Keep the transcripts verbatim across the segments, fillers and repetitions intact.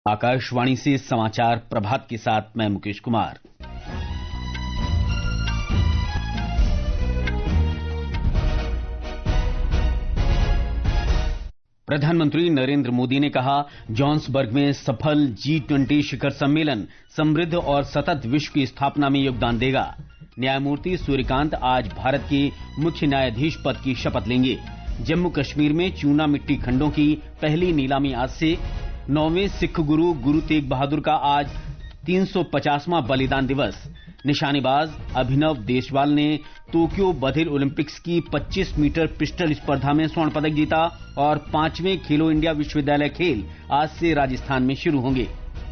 आकाशवाणी से समाचार प्रभात के साथ मैं मुकेश कुमार। प्रधानमंत्री नरेंद्र मोदी ने कहा, जोहान्सबर्ग में सफल जी ट्वेंटी शिखर सम्मेलन समृद्ध और सतत विश्व की स्थापना में योगदान देगा। न्यायमूर्ति सूर्यकांत आज भारत के मुख्य न्यायाधीश पद की शपथ लेंगे। जम्मू कश्मीर में चूना मिट्टी खंडों की पहली नीलामी आज से। नौवें सिख गुरु गुरु तेग बहादुर का आज तीन सौ पचासवां बलिदान दिवस। निशानेबाज अभिनव देशवाल ने टोक्यो बधिर ओलंपिक्स की पच्चीस मीटर पिस्टल स्पर्धा में स्वर्ण पदक जीता और पांचवें खेलो इंडिया विश्वविद्यालय खेल आज से राजस्थान में शुरू होंगे।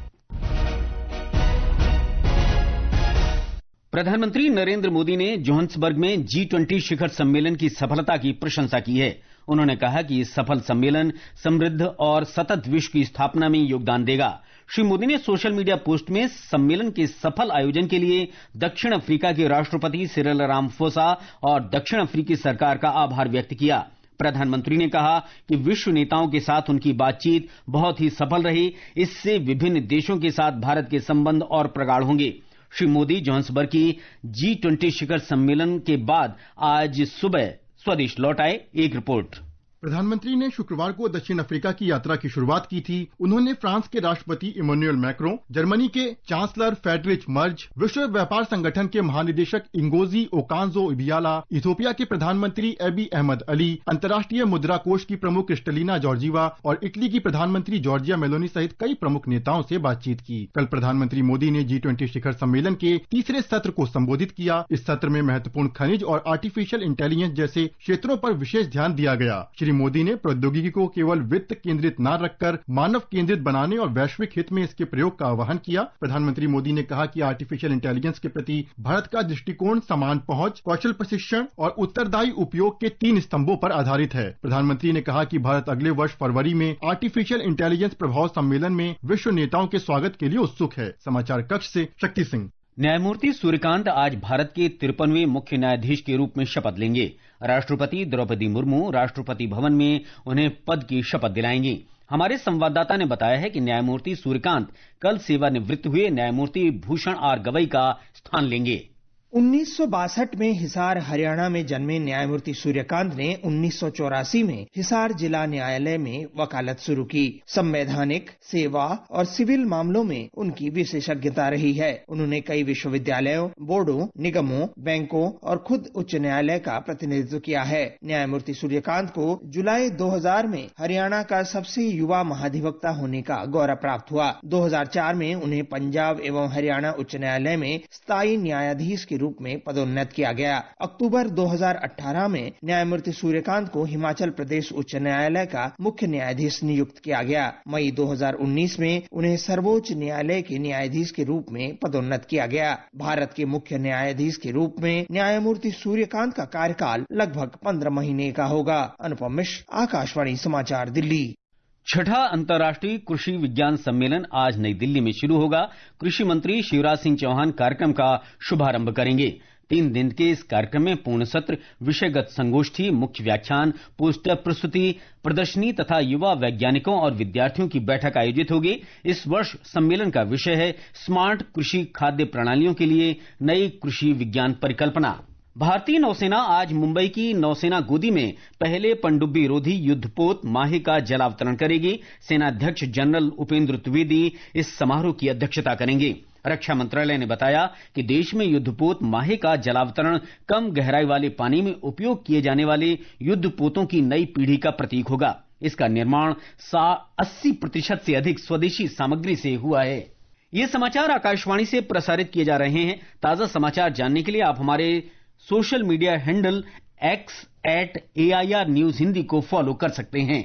प्रधानमंत्री नरेंद्र मोदी ने जोहान्सबर्ग में जी ट्वेंटी शिखर सम्मेलन की सफलता की प्रशंसा की है। उन्होंने कहा कि इस सफल सम्मेलन समृद्ध और सतत विश्व की स्थापना में योगदान देगा। श्री मोदी ने सोशल मीडिया पोस्ट में सम्मेलन के सफल आयोजन के लिए दक्षिण अफ्रीका के राष्ट्रपति सिरिल रामाफोसा और दक्षिण अफ्रीकी सरकार का आभार व्यक्त किया। प्रधानमंत्री ने कहा कि विश्व नेताओं के साथ उनकी बातचीत बहुत ही सफल रही। इससे विभिन्न देशों के साथ भारत के संबंध और प्रगाढ़ होंगे। श्री मोदी जोहान्सबर्ग की जी ट्वेंटी शिखर सम्मेलन के बाद आज सुबह स्वदेश लौट आए। एक रिपोर्ट। प्रधानमंत्री ने शुक्रवार को दक्षिण अफ्रीका की यात्रा की शुरुआत की थी। उन्होंने फ्रांस के राष्ट्रपति इमैनुअल मैक्रों, जर्मनी के चांसलर फ्रेडरिच मर्ज, विश्व व्यापार संगठन के महानिदेशक इंगोजी ओकांजो-इबियाला, इथियोपिया के प्रधानमंत्री एबी अहमद अली, अंतर्राष्ट्रीय मुद्रा कोष की प्रमुख क्रिस्टलिना जॉर्जीवा और इटली की प्रधानमंत्री जॉर्जिया मेलोनी सहित कई प्रमुख नेताओं से बातचीत की। कल प्रधानमंत्री मोदी ने जी ट्वेंटी शिखर सम्मेलन के तीसरे सत्र को संबोधित किया। इस सत्र में महत्वपूर्ण खनिज और आर्टिफिशियल इंटेलिजेंस जैसे क्षेत्रों पर विशेष ध्यान दिया गया। श्री मोदी ने प्रौद्योगिकी को केवल वित्त केंद्रित न रखकर मानव केंद्रित बनाने और वैश्विक हित में इसके प्रयोग का आह्वान किया। प्रधानमंत्री मोदी ने कहा कि आर्टिफिशियल इंटेलिजेंस के प्रति भारत का दृष्टिकोण समान पहुंच, कौशल प्रशिक्षण और उत्तरदायी उपयोग के तीन स्तंभों पर आधारित है। प्रधानमंत्री ने कहा कि भारत अगले वर्ष फरवरी में आर्टिफिशियल इंटेलिजेंस प्रभाव सम्मेलन में विश्व नेताओं के स्वागत के लिए उत्सुक है। समाचार कक्ष से शक्ति सिंह। न्यायमूर्ति सूर्यकांत आज भारत के तिरपनवें मुख्य न्यायाधीश के रूप में शपथ लेंगे। राष्ट्रपति द्रौपदी मुर्मू राष्ट्रपति भवन में उन्हें पद की शपथ दिलाएंगी। हमारे संवाददाता ने बताया है कि न्यायमूर्ति सूर्यकांत कल सेवानिवृत्त हुए न्यायमूर्ति भूषण आर गवई का स्थान लेंगे। उन्नीस सौ बासठ में हिसार हरियाणा में जन्मे न्यायमूर्ति सूर्यकांत ने उन्नीस सौ चौरासी में हिसार जिला न्यायालय में वकालत शुरू की। संवैधानिक, सेवा और सिविल मामलों में उनकी विशेषज्ञता रही है। उन्होंने कई विश्वविद्यालयों, बोर्डों, निगमों, बैंकों और खुद उच्च न्यायालय का प्रतिनिधित्व किया है। न्यायमूर्ति सूर्यकांत को जुलाई दो हज़ार में हरियाणा का सबसे युवा महाधिवक्ता होने का गौरव प्राप्त हुआ। दो हज़ार चार में उन्हें पंजाब एवं हरियाणा उच्च न्यायालय में स्थायी न्यायाधीश के रूप में पदोन्नत किया गया। अक्टूबर दो हज़ार अठारह में न्यायमूर्ति सूर्यकांत को हिमाचल प्रदेश उच्च न्यायालय का मुख्य न्यायाधीश नियुक्त किया गया। मई दो हज़ार उन्नीस में उन्हें सर्वोच्च न्यायालय के न्यायाधीश के रूप में पदोन्नत किया गया। भारत के मुख्य न्यायाधीश के रूप में न्यायमूर्ति सूर्यकांत का कार्यकाल लगभग पंद्रह महीने का होगा। अनुपम मिश्र, आकाशवाणी समाचार, दिल्ली। छठा अंतर्राष्ट्रीय कृषि विज्ञान सम्मेलन आज नई दिल्ली में शुरू होगा। कृषि मंत्री शिवराज सिंह चौहान कार्यक्रम का शुभारंभ करेंगे। तीन दिन के इस कार्यक्रम में पूर्ण सत्र, विषयगत संगोष्ठी, मुख्य व्याख्यान, पोस्टर प्रस्तुति, प्रदर्शनी तथा युवा वैज्ञानिकों और विद्यार्थियों की बैठक आयोजित होगी। इस वर्ष सम्मेलन का विषय है स्मार्ट कृषि खाद्य प्रणालियों के लिए नई कृषि विज्ञान परिकल्पना। भारतीय नौसेना आज मुंबई की नौसेना गोदी में पहले पनडुब्बी रोधी युद्धपोत माहे का जलावतरण करेगी। सेनाध्यक्ष जनरल उपेंद्र द्विवेदी इस समारोह की अध्यक्षता करेंगे। रक्षा मंत्रालय ने बताया कि देश में युद्धपोत माहे का जलावतरण कम गहराई वाले पानी में उपयोग किए जाने वाले युद्धपोतों की नई पीढ़ी का प्रतीक होगा। इसका निर्माण अस्सी प्रतिशत से अधिक स्वदेशी सामग्री से हुआ है। ये समाचार आकाशवाणी से प्रसारित किए जा रहे हैं। ताजा समाचार जानने के लिए आप हमारे social media handle X at A I R news Hindi को फॉलो कर सकते हैं।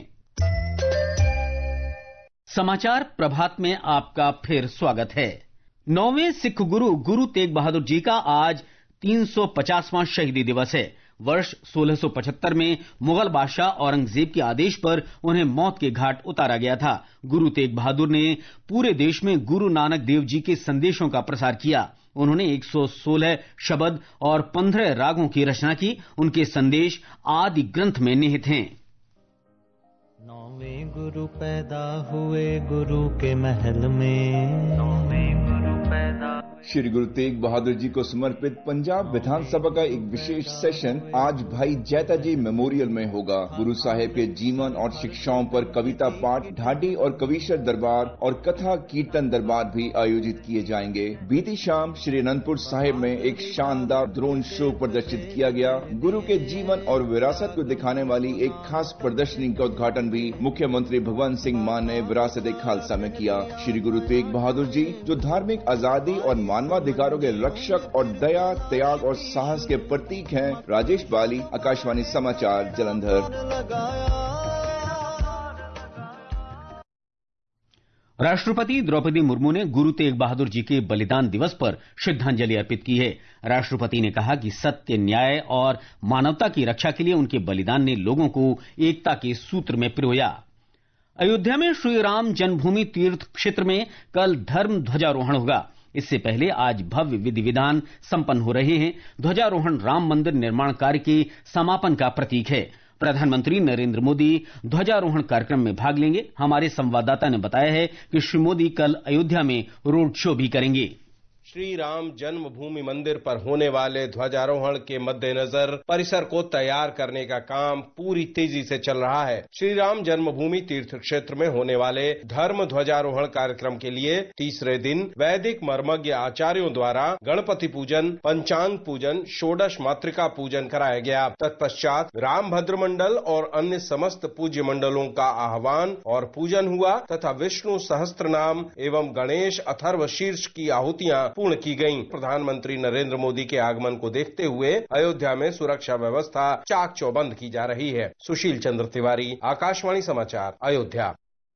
समाचार प्रभात में आपका फिर स्वागत है। नौवें सिख गुरु गुरु तेग बहादुर जी का आज तीन सौ पचासवां शहीदी दिवस है। वर्ष सोलह सौ पचहत्तर में मुगल बादशाह औरंगजेब के आदेश पर उन्हें मौत के घाट उतारा गया था। गुरु तेग बहादुर ने पूरे देश में गुरु नानक देव जी के संदेशों का प्रसार किया। उन्होंने एक सौ सोलह शबद और पंद्रह रागों की रचना की। उनके संदेश आदि ग्रंथ में निहित हैं। नौवें गुरु पैदा हुए गुरु के महल में, नौवें गुरु पैदा। श्री गुरु तेग बहादुर जी को समर्पित पंजाब विधानसभा का एक विशेष सेशन आज भाई जैता जी मेमोरियल में होगा। गुरु साहेब के जीवन और शिक्षाओं पर कविता पाठ, ढाडी और कविशर दरबार और कथा कीर्तन दरबार भी आयोजित किए जाएंगे। बीती शाम श्री अनंदपुर साहिब में एक शानदार ड्रोन शो प्रदर्शित किया गया। गुरु के जीवन और विरासत को दिखाने वाली एक खास प्रदर्शनी का उद्घाटन भी मुख्यमंत्री भगवंत सिंह मान ने विरासत ए खालसा में किया। श्री गुरु तेग बहादुर जी जो धार्मिक आजादी और मानवाधिकारों के रक्षक और दया, त्याग और साहस के प्रतीक हैं। राजेश बाली, आकाशवाणी समाचार, जालंधर। राष्ट्रपति द्रौपदी मुर्मू ने गुरु तेग बहादुर जी के बलिदान दिवस पर श्रद्धांजलि अर्पित की है। राष्ट्रपति ने कहा कि सत्य, न्याय और मानवता की रक्षा के लिए उनके बलिदान ने लोगों को एकता के सूत्र में पिरोया। अयोध्या में श्री राम जन्मभूमि तीर्थ क्षेत्र में कल धर्म ध्वजारोहण होगा। इससे पहले आज भव्य विधि विधान संपन्न हो रहे हैं। ध्वजारोहण राम मंदिर निर्माण कार्य के समापन का प्रतीक है। प्रधानमंत्री नरेंद्र मोदी ध्वजारोहण कार्यक्रम में भाग लेंगे। हमारे संवाददाता ने बताया है कि श्री मोदी कल अयोध्या में रोड शो भी करेंगे। श्री राम जन्मभूमि मंदिर पर होने वाले ध्वजारोहण के मद्देनजर परिसर को तैयार करने का काम पूरी तेजी से चल रहा है। श्री राम जन्मभूमि तीर्थ क्षेत्र में होने वाले धर्म ध्वजारोहण कार्यक्रम के लिए तीसरे दिन वैदिक मर्मज्ञ आचार्यों द्वारा गणपति पूजन, पंचांग पूजन, षोडश मातृका पूजन कराया गया। तत्पश्चात राम भद्र मंडल और अन्य समस्त पूज्य मंडलों का आह्वान और पूजन हुआ तथा विष्णु सहस्त्र नाम एवं गणेश अथर्व शीर्ष की आहुतियां पूर्ण की गईं। प्रधानमंत्री नरेंद्र मोदी के आगमन को देखते हुए अयोध्या में सुरक्षा व्यवस्था चाक चौबंद की जा रही है। सुशील चंद्र तिवारी, आकाशवाणी समाचार, अयोध्या।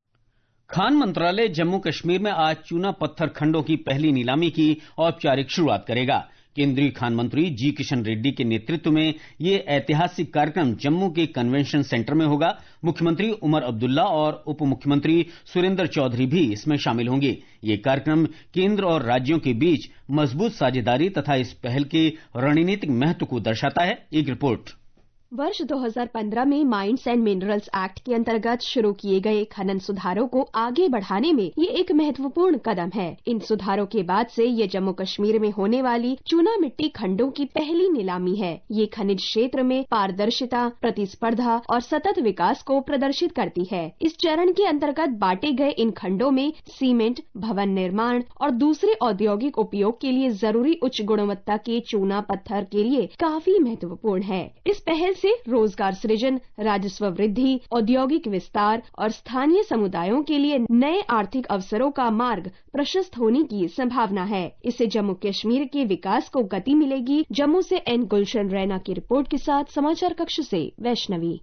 खान मंत्रालय जम्मू कश्मीर में आज चूना पत्थर खंडों की पहली नीलामी की औपचारिक शुरुआत करेगा। केंद्रीय खान मंत्री जी किशन रेड्डी के नेतृत्व में ये ऐतिहासिक कार्यक्रम जम्मू के कन्वेंशन सेंटर में होगा। मुख्यमंत्री उमर अब्दुल्ला और उप मुख्यमंत्री सुरेंद्र चौधरी भी इसमें शामिल होंगे। ये कार्यक्रम केंद्र और राज्यों के बीच मजबूत साझेदारी तथा इस पहल के रणनीतिक महत्व को दर्शाता है। एक रिपोर्ट। वर्ष दो हज़ार पंद्रह में माइंस एंड मिनरल्स एक्ट के अंतर्गत शुरू किए गए खनन सुधारों को आगे बढ़ाने में ये एक महत्वपूर्ण कदम है। इन सुधारों के बाद से ये जम्मू कश्मीर में होने वाली चूना मिट्टी खंडों की पहली नीलामी है। ये खनिज क्षेत्र में पारदर्शिता, प्रतिस्पर्धा और सतत विकास को प्रदर्शित करती है। इस चरण के अंतर्गत बांटे गए इन खंडों में सीमेंट, भवन निर्माण और दूसरे औद्योगिक उपयोग के लिए जरूरी उच्च गुणवत्ता के चूना पत्थर के लिए काफी महत्वपूर्ण है। इस पहल से रोजगार सृजन, राजस्व वृद्धि, औद्योगिक विस्तार और स्थानीय समुदायों के लिए नए आर्थिक अवसरों का मार्ग प्रशस्त होने की संभावना है। इससे जम्मू कश्मीर के विकास को गति मिलेगी। जम्मू से एन गुलशन रैना की रिपोर्ट के साथ समाचार कक्ष से वैष्णवी।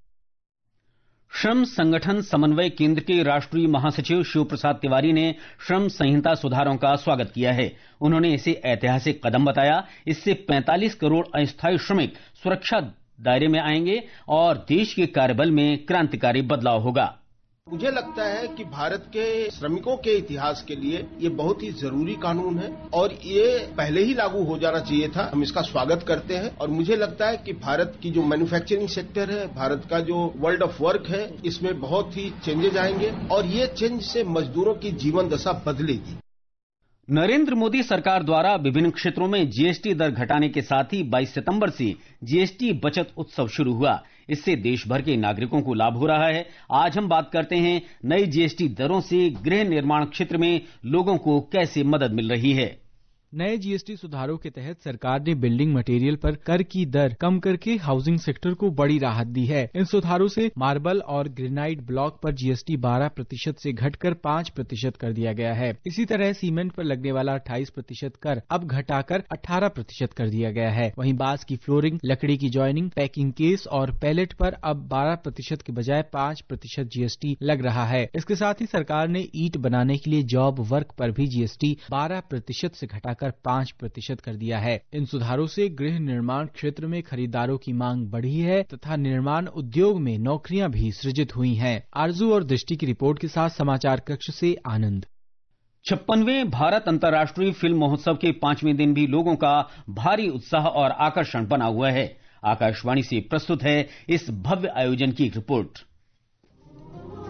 श्रम संगठन समन्वय केंद्र के राष्ट्रीय महासचिव शिव प्रसाद तिवारी ने श्रम संहिता सुधारों का स्वागत किया है। उन्होंने इसे ऐतिहासिक कदम बताया। इससे पैंतालीस करोड़ अस्थायी श्रमिक सुरक्षा दायरे में आएंगे और देश के कार्यबल में क्रांतिकारी बदलाव होगा। मुझे लगता है कि भारत के श्रमिकों के इतिहास के लिए ये बहुत ही जरूरी कानून है और ये पहले ही लागू हो जाना चाहिए था। हम इसका स्वागत करते हैं और मुझे लगता है कि भारत की जो मैन्युफैक्चरिंग सेक्टर है, भारत का जो वर्ल्ड ऑफ वर्क है, इसमें बहुत ही चेंजेज आएंगे और ये चेंज से मजदूरों की जीवन दशा बदलेगी। नरेंद्र मोदी सरकार द्वारा विभिन्न क्षेत्रों में जीएसटी दर घटाने के साथ ही बाईस सितंबर से जीएसटी बचत उत्सव शुरू हुआ। इससे देश भर के नागरिकों को लाभ हो रहा है। आज हम बात करते हैं नई जीएसटी दरों से गृह निर्माण क्षेत्र में लोगों को कैसे मदद मिल रही है। नए जीएसटी सुधारों के तहत सरकार ने बिल्डिंग मटेरियल पर कर की दर कम करके हाउसिंग सेक्टर को बड़ी राहत दी है। इन सुधारों से मार्बल और ग्रेनाइट ब्लॉक पर जीएसटी बारह प्रतिशत से घटकर पाँच प्रतिशत कर दिया गया है। इसी तरह सीमेंट पर लगने वाला अट्ठाईस प्रतिशत कर अब घटाकर अठारह प्रतिशत कर दिया गया है। वहीं बांस की फ्लोरिंग, लकड़ी की जॉइनिंग, पैकिंग केस और पैलेट पर अब बारह प्रतिशत के बजाय पाँच प्रतिशत जीएसटी लग रहा है। इसके साथ ही सरकार ने ईंट बनाने के लिए जॉब वर्क पर भी जीएसटी बारह प्रतिशत से घटाकर पाँच प्रतिशत कर दिया है। इन सुधारों से गृह निर्माण क्षेत्र में खरीदारों की मांग बढ़ी है तथा निर्माण उद्योग में नौकरियां भी सृजित हुई हैं। आरजू और दृष्टि की रिपोर्ट के साथ समाचार कक्ष से आनंद। छप्पनवें भारत अंतर्राष्ट्रीय फिल्म महोत्सव के पांचवें दिन भी लोगों का भारी उत्साह और आकर्षण बना हुआ है। आकाशवाणी से प्रस्तुत है इस भव्य आयोजन की रिपोर्ट।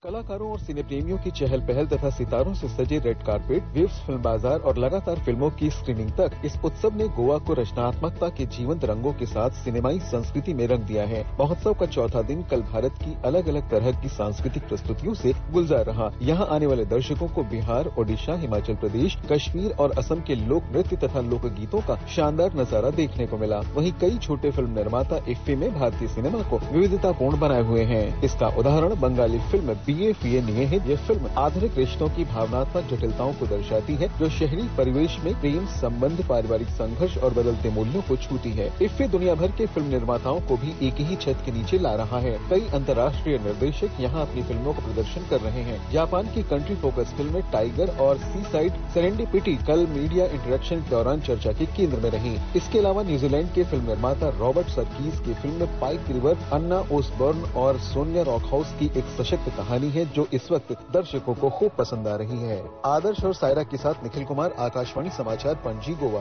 कलाकारों और सिने प्रेमियों की चहल पहल तथा सितारों से सजे रेड कारपेट, वेव्स फिल्म बाजार और लगातार फिल्मों की स्क्रीनिंग तक इस उत्सव ने गोवा को रचनात्मकता के जीवंत रंगों के साथ सिनेमाई संस्कृति में रंग दिया है। महोत्सव का चौथा दिन कल भारत की अलग अलग तरह की सांस्कृतिक प्रस्तुतियों से गुलजार रहा। यहाँ आने वाले दर्शकों को बिहार, ओडिशा, हिमाचल प्रदेश, कश्मीर और असम के लोक नृत्य तथा लोक गीतों का शानदार नजारा देखने को मिला। वहीं कई छोटे फिल्म निर्माता इफ्फी में भारतीय सिनेमा को विविधतापूर्ण बनाए हुए हैं। इसका उदाहरण बंगाली फिल्म बीए फीए निये है। ये फिल्म आधुनिक रिश्तों की भावनात्मक जटिलताओं को दर्शाती है, जो शहरी परिवेश में प्रेम संबंध, पारिवारिक संघर्ष और बदलते मूल्यों को छूती है। इफ्फी दुनिया भर के फिल्म निर्माताओं को भी एक ही छत के नीचे ला रहा है। कई अंतर्राष्ट्रीय निर्देशक यहाँ अपनी फिल्मों का प्रदर्शन कर रहे हैं। जापान की कंट्री फोकस फिल्म टाइगर और सी साइड सेरेंडिपिटी कल मीडिया इंटरेक्शन के दौरान चर्चा के केंद्र में रही। इसके अलावा न्यूजीलैंड के फिल्म निर्माता रॉबर्ट सर्कीस की फिल्म पाइक रिवर अन्ना ओसबर्न और सोनिया रॉकहाउस की एक सशक्त कहानी है, जो इस वक्त दर्शकों को खूब पसंद आ रही है। आदर्श और सायरा के साथ निखिल कुमार, आकाशवाणी समाचार, पणजी, गोवा।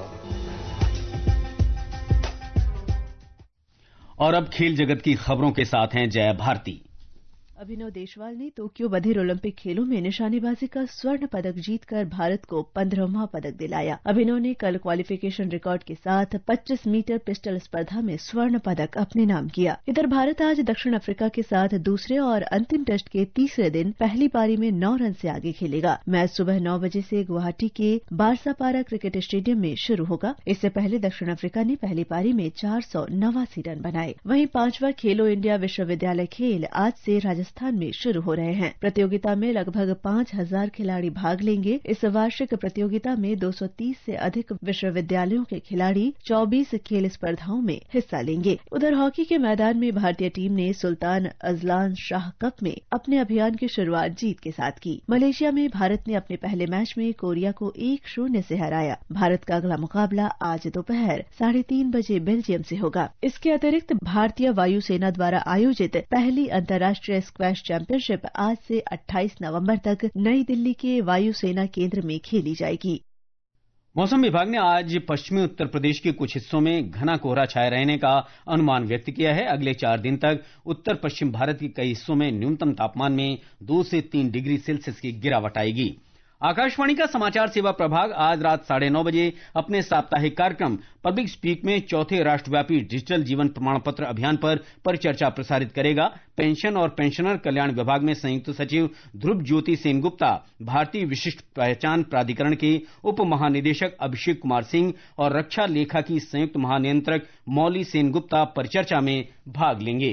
और अब खेल जगत की खबरों के साथ हैं जया भारती। अभिनव देशवाल ने टोक्यो बधिर ओलंपिक खेलों में निशानेबाजी का स्वर्ण पदक जीतकर भारत को पंद्रहवां पदक दिलाया। अभिनव ने कल क्वालिफिकेशन रिकॉर्ड के साथ पच्चीस मीटर पिस्टल स्पर्धा में स्वर्ण पदक अपने नाम किया। इधर भारत आज दक्षिण अफ्रीका के साथ दूसरे और अंतिम टेस्ट के तीसरे दिन पहली पारी में नौ रन से आगे खेलेगा। मैच सुबह नौ बजे से गुवाहाटी के बारसापारा क्रिकेट स्टेडियम में शुरू होगा। इससे पहले दक्षिण अफ्रीका ने पहली पारी में चार सौ नवासी रन बनाए। वहीं पांचवा खेलो इंडिया विश्वविद्यालय खेल आज से राजस्थान में शुरू हो रहे हैं। प्रतियोगिता में लगभग पांच हजार खिलाड़ी भाग लेंगे। इस वार्षिक प्रतियोगिता में दो सौ तीस से अधिक विश्वविद्यालयों के खिलाड़ी चौबीस खेल स्पर्धाओं में हिस्सा लेंगे। उधर हॉकी के मैदान में भारतीय टीम ने सुल्तान अजलान शाह कप में अपने अभियान की शुरुआत जीत के साथ की। मलेशिया में भारत ने अपने पहले मैच में कोरिया को एक शून्य से हराया। भारत का अगला मुकाबला आज दोपहर साढ़े तीन बजे बेल्जियम से होगा। इसके अतिरिक्त भारतीय वायुसेना द्वारा आयोजित पहली अंतर्राष्ट्रीय स्क्वैश चैंपियनशिप आज से अट्ठाईस नवंबर तक नई दिल्ली के वायुसेना केंद्र में खेली जाएगी। मौसम विभाग ने आज पश्चिमी उत्तर प्रदेश के कुछ हिस्सों में घना कोहरा छाए रहने का अनुमान व्यक्त किया है। अगले चार दिन तक उत्तर पश्चिम भारत के कई हिस्सों में न्यूनतम तापमान में दो से तीन डिग्री सेल्सियस की गिरावट आएगी। आकाशवाणी का समाचार सेवा प्रभाग आज रात साढ़े नौ बजे अपने साप्ताहिक कार्यक्रम पब्लिक स्पीक में चौथे राष्ट्रव्यापी डिजिटल जीवन प्रमाण पत्र अभियान पर परिचर्चा प्रसारित करेगा। पेंशन और पेंशनर कल्याण विभाग में संयुक्त सचिव ध्रुव ज्योति सेनगुप्ता, भारतीय विशिष्ट पहचान प्राधिकरण के उप महानिदेशक अभिषेक कुमार सिंह और रक्षा लेखा की संयुक्त महानियंत्रक मौली सेनगुप्ता परिचर्चा में भाग लेंगे।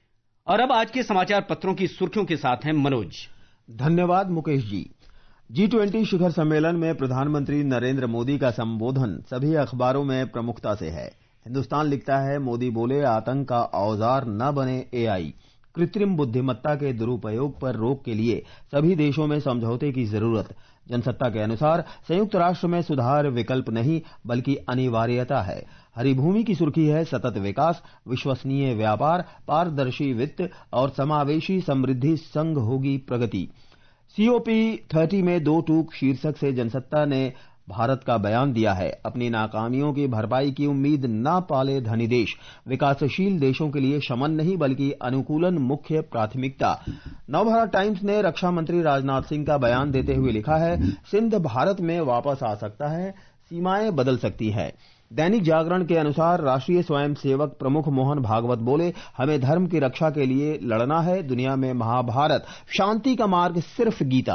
और अब आज के समाचार पत्रों की सुर्खियों के साथ हैं मनोज। धन्यवाद मुकेश जी। जी ट्वेंटी शिखर सम्मेलन में प्रधानमंत्री नरेंद्र मोदी का संबोधन सभी अखबारों में प्रमुखता से है। हिंदुस्तान लिखता है, मोदी बोले आतंक का औजार न बने एआई। कृत्रिम बुद्धिमत्ता के दुरुपयोग पर रोक के लिए सभी देशों में समझौते की जरूरत। जनसत्ता के अनुसार संयुक्त राष्ट्र में सुधार विकल्प नहीं बल्कि अनिवार्यता है। हरिभूमि की सुर्खी है, सतत विकास, विश्वसनीय व्यापार, पारदर्शी वित्त और समावेशी समृद्धि संग होगी प्रगति। सीओपी तीस में दो टूक शीर्षक से जनसत्ता ने भारत का बयान दिया है। अपनी नाकामियों की भरपाई की उम्मीद न पाले धनी देश। विकासशील देशों के लिए शमन नहीं बल्कि अनुकूलन मुख्य प्राथमिकता। नवभारत टाइम्स ने रक्षा मंत्री राजनाथ सिंह का बयान देते हुए लिखा है, सिंध भारत में वापस आ सकता है, सीमाएं बदल सकती है। दैनिक जागरण के अनुसार राष्ट्रीय स्वयंसेवक प्रमुख मोहन भागवत बोले, हमें धर्म की रक्षा के लिए लड़ना है, दुनिया में महाभारत, शांति का मार्ग सिर्फ गीता।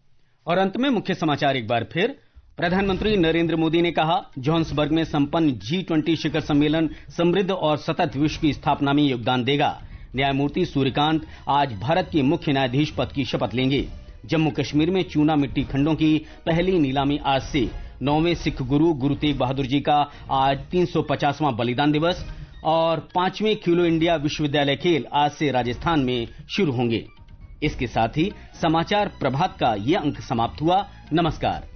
और अंत में मुख्य समाचार एक बार फिर। प्रधानमंत्री नरेंद्र मोदी ने कहा, जोहान्सबर्ग में संपन्न जी ट्वेंटी शिखर सम्मेलन समृद्ध और सतत विश्व की स्थापना में योगदान देगा। न्यायमूर्ति सूर्यकांत आज भारत के मुख्य न्यायाधीश पद की शपथ लेंगे। जम्मू कश्मीर में चूना मिट्टी खंडों की पहली नीलामी आज से। नौवें सिख गुरु गुरु तेग बहादुर जी का आज तीन सौ पचासवां बलिदान दिवस। और पांचवें खेलो इंडिया विश्वविद्यालय खेल आज से राजस्थान में शुरू होंगे। इसके साथ ही समाचार प्रभात का ये अंक समाप्त हुआ। नमस्कार।